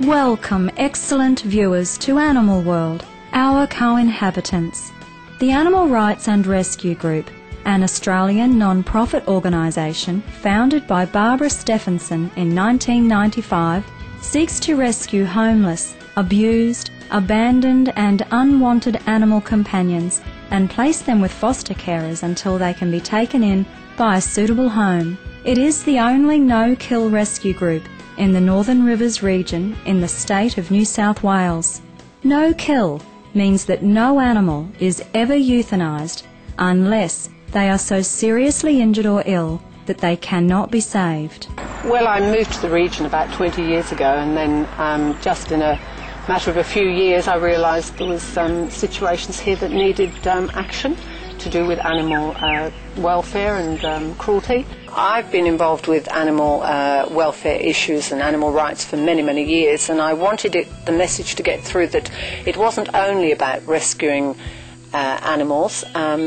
Welcome, excellent viewers, to Animal World, our co-inhabitants. The Animal Rights and Rescue Group, an Australian non-profit organisation founded by Barbara Stephenson in 1995, seeks to rescue homeless, abused, abandoned and unwanted animal companions and place them with foster carers until they can be taken in by a suitable home. It is the only no-kill rescue group in the Northern Rivers region in the state of New South Wales. No kill means that no animal is ever euthanised unless they are so seriously injured or ill that they cannot be saved. Well, I moved to the region about 20 years ago, and then just in a matter of a few years I realised there was situations here that needed action to do with animal welfare and cruelty. I've been involved with animal welfare issues and animal rights for many, many years, and I wanted the message to get through that it wasn't only about rescuing animals,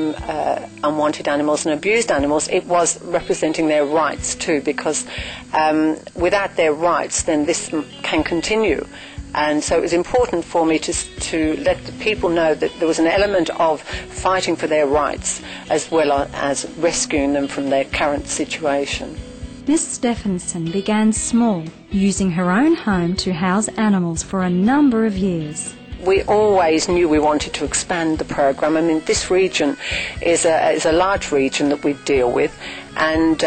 unwanted animals and abused animals. It was representing their rights too, because without their rights then this can continue. And so it was important for me to let the people know that there was an element of fighting for their rights as well as rescuing them from their current situation. Miss Stephenson began small, using her own home to house animals for a number of years. We always knew we wanted to expand the program. I mean, this region is a large region that we deal with, and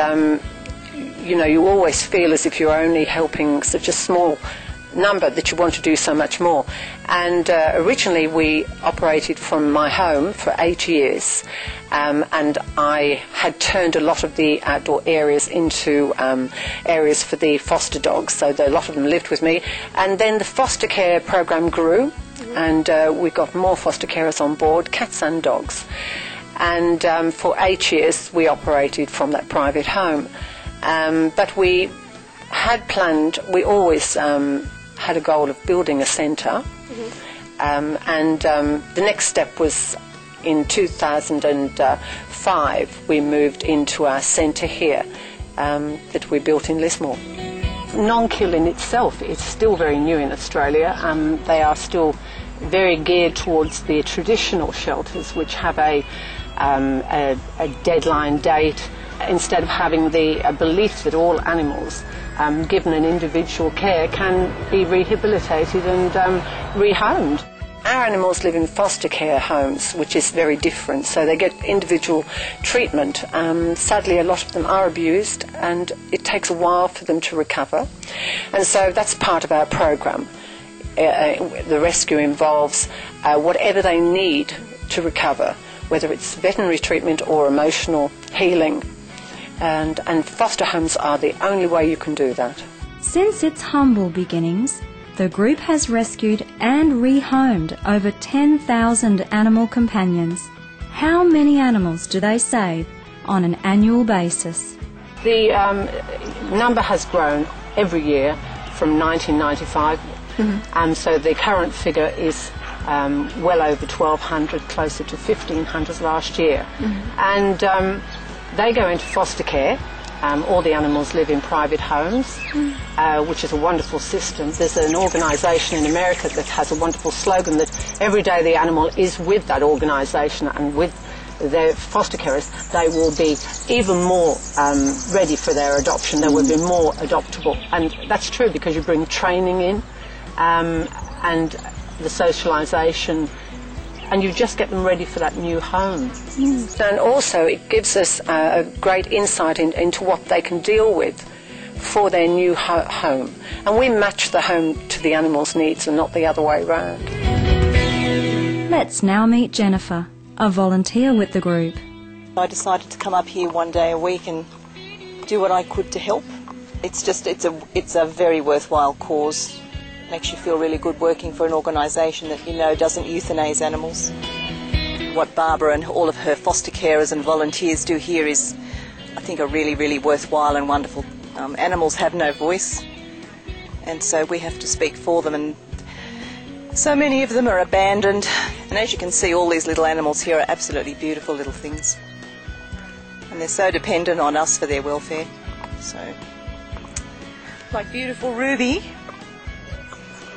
you know, you always feel as if you're only helping such a small number that you want to do so much more. And originally we operated from my home for 8 years, and I had turned a lot of the outdoor areas into areas for the foster dogs, so a lot of them lived with me. And then the foster care program grew, and we got more foster carers on board, cats and dogs. And for 8 years we operated from that private home. But we had planned, we always had a goal of building a centre, and the next step was in 2005 we moved into our centre here that we built in Lismore. Non-kill in itself is still very new in Australia. They are still very geared towards the traditional shelters, which have a deadline date, instead of having the belief that all animals given an individual care can be rehabilitated and rehomed. Our animals live in foster care homes, which is very different, so they get individual treatment. Sadly, a lot of them are abused, and it takes a while for them to recover, and so that's part of our program. The rescue involves whatever they need to recover, whether it's veterinary treatment or emotional healing. And foster homes are the only way you can do that. Since its humble beginnings, the group has rescued and rehomed over 10,000 animal companions. How many animals do they save on an annual basis? The number has grown every year from 1995, and so the current figure is well over 1,200, closer to 1,500 last year. And they go into foster care. All the animals live in private homes, which is a wonderful system. There's an organisation in America that has a wonderful slogan that every day the animal is with that organisation and with their foster carers, they will be even more ready for their adoption. They will be more adoptable. And that's true because you bring training in and the socialisation, and you just get them ready for that new home. And also it gives us a great insight into what they can deal with for their new home. And we match the home to the animal's needs and not the other way around. Let's now meet Jennifer, a volunteer with the group. I decided to come up here one day a week and do what I could to help. It's a very worthwhile cause. Makes you feel really good working for an organisation that you know doesn't euthanize animals. What Barbara and all of her foster carers and volunteers do here is, I think, a really, really worthwhile and wonderful. Animals have no voice, and so we have to speak for them, and so many of them are abandoned, and as you can see, all these little animals here are absolutely beautiful little things, and they're so dependent on us for their welfare. So, like beautiful Ruby,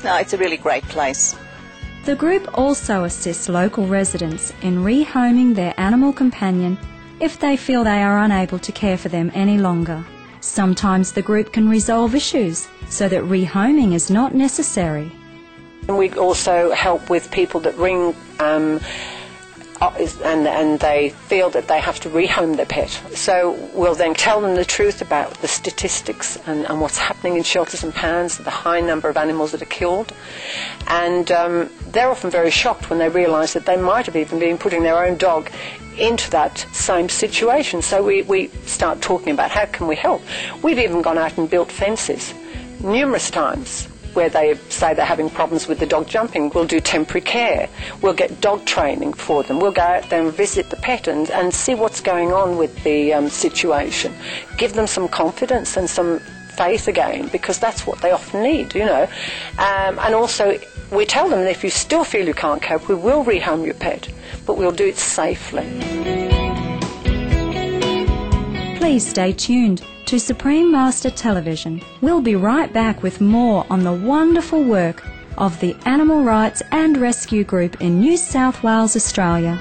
No, it's a really great place. The group also assists local residents in rehoming their animal companion if they feel they are unable to care for them any longer. Sometimes the group can resolve issues so that rehoming is not necessary. And we also help with people that ring and they feel that they have to rehome their pet. So we'll then tell them the truth about the statistics and what's happening in shelters and pounds, the high number of animals that are killed. And they're often very shocked when they realise that they might have even been putting their own dog into that same situation. So we start talking about how can we help. We've even gone out and built fences numerous times where they say they're having problems with the dog jumping. We'll do temporary care. We'll get dog training for them. We'll go out there and visit the pet and see what's going on with the situation. Give them some confidence and some faith again, because that's what they often need, you know. And also, we tell them that if you still feel you can't cope, we will rehome your pet, but we'll do it safely. Please stay tuned to Supreme Master Television. We'll be right back with more on the wonderful work of the Animal Rights and Rescue Group in New South Wales, Australia.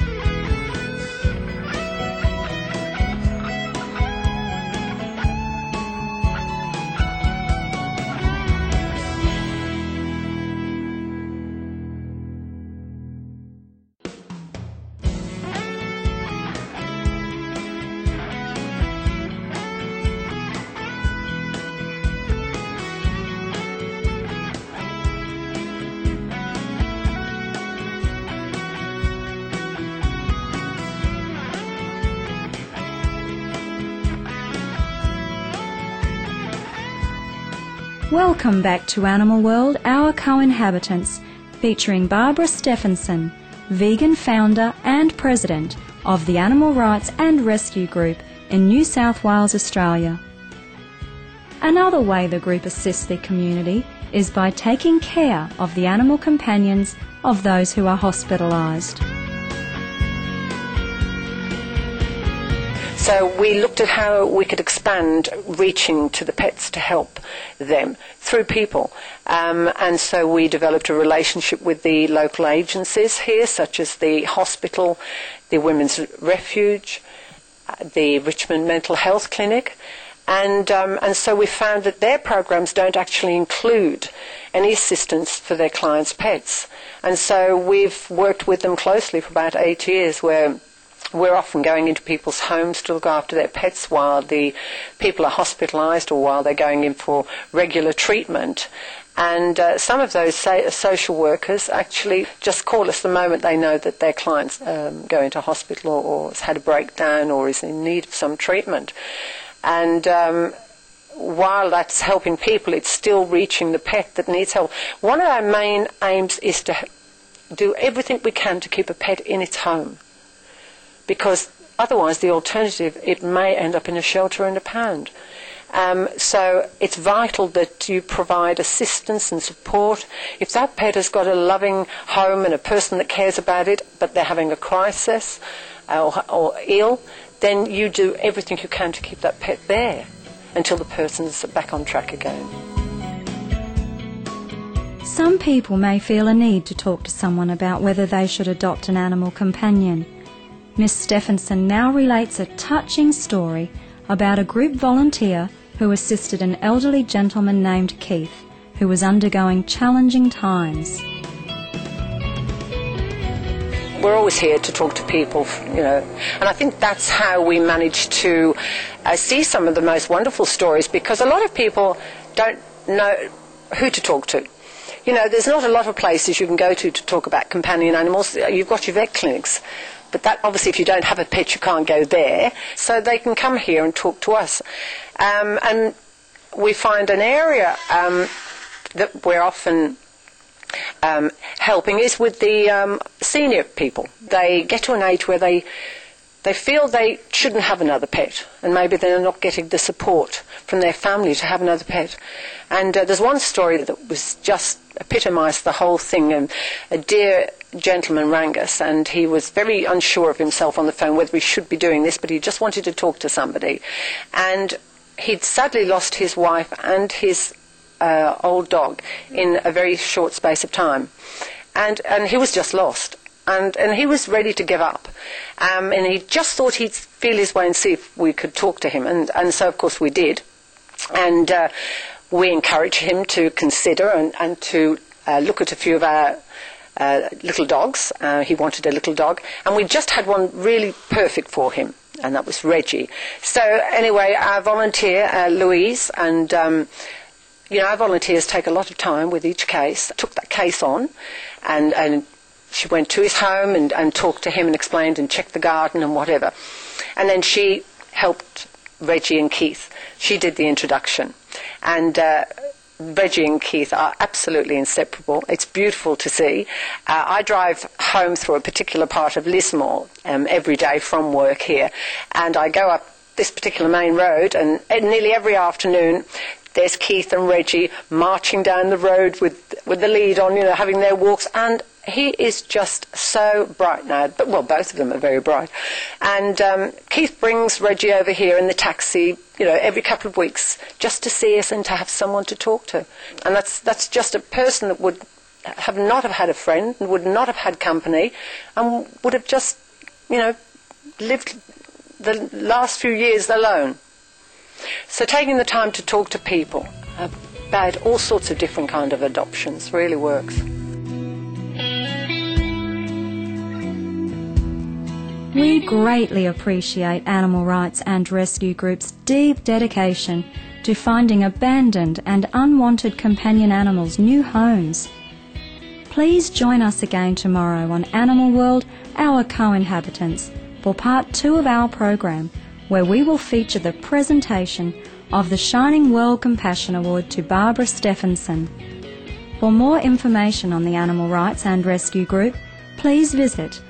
Welcome back to Animal World, Our Co-Inhabitants, featuring Barbara Stephenson, vegan founder and president of the Animal Rights and Rescue Group in New South Wales, Australia. Another way the group assists the community is by taking care of the animal companions of those who are hospitalised. So we looked at how we could expand reaching to the pets to help them through people. And so we developed a relationship with the local agencies here, such as the hospital, the Women's Refuge, the Richmond Mental Health Clinic. And so we found that their programs don't actually include any assistance for their clients' pets. And so we've worked with them closely for about 8 years, where we're often going into people's homes to look after their pets while the people are hospitalised or while they're going in for regular treatment. And some of those social workers actually just call us the moment they know that their client's going to hospital or has had a breakdown or is in need of some treatment. And while that's helping people, it's still reaching the pet that needs help. One of our main aims is to do everything we can to keep a pet in its home, because otherwise the alternative, it may end up in a shelter in a pound. So it's vital that you provide assistance and support. If that pet has got a loving home and a person that cares about it, but they're having a crisis or ill, then you do everything you can to keep that pet there until the person's back on track again. Some people may feel a need to talk to someone about whether they should adopt an animal companion. Miss Stephenson now relates a touching story about a group volunteer who assisted an elderly gentleman named Keith, who was undergoing challenging times. We're always here to talk to people, you know, and I think that's how we manage to see some of the most wonderful stories, because a lot of people don't know who to talk to. You know, there's not a lot of places you can go to talk about companion animals. You've got your vet clinics. But that, obviously, if you don't have a pet, you can't go there. So they can come here and talk to us. And we find an area that we're often helping is with the senior people. They get to an age where they feel they shouldn't have another pet, and maybe they're not getting the support from their family to have another pet. And there's one story that was just epitomised the whole thing. And a dear gentleman rang us, and he was very unsure of himself on the phone whether he should be doing this, but he just wanted to talk to somebody. And he'd sadly lost his wife and his old dog in a very short space of time. And he was just lost. And he was ready to give up. And he just thought he'd feel his way and see if we could talk to him. And so, of course, we did. And we encouraged him to consider and to look at a few of our little dogs. He wanted a little dog. And we just had one really perfect for him, and that was Reggie. So anyway, our volunteer, Louise, and our volunteers take a lot of time with each case, took that case on, and she went to his home and talked to him and explained and checked the garden and whatever. And then she helped Reggie and Keith. She did the introduction. And Reggie and Keith are absolutely inseparable. It's beautiful to see. I drive home through a particular part of Lismore every day from work here. And I go up this particular main road, and nearly every afternoon there's Keith and Reggie marching down the road with the lead on, having their walks. And he is just so bright now. But, well, both of them are very bright. And Keith brings Reggie over here in the taxi, every couple of weeks, just to see us and to have someone to talk to. And that's just a person that would not have had a friend, and would not have had company, and would have just, lived the last few years alone. So taking the time to talk to people about all sorts of different kind of adoptions really works. We greatly appreciate Animal Rights and Rescue Group's deep dedication to finding abandoned and unwanted companion animals new homes. Please join us again tomorrow on Animal World, Our Co-Inhabitants, for part 2 of our program, where we will feature the presentation of the Shining World Compassion Award to Barbara Stephenson. For more information on the Animal Rights and Rescue Group, please visit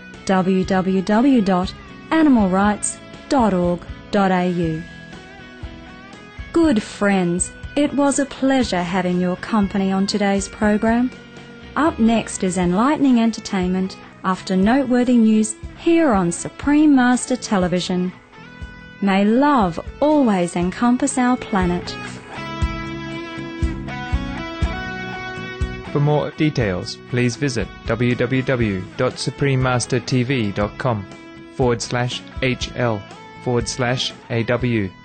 www.animalrights.org.au. Good friends, it was a pleasure having your company on today's program. Up next is enlightening entertainment after noteworthy news here on Supreme Master Television. May love always encompass our planet. For more details, please visit www.suprememastertv.com/HL/AW.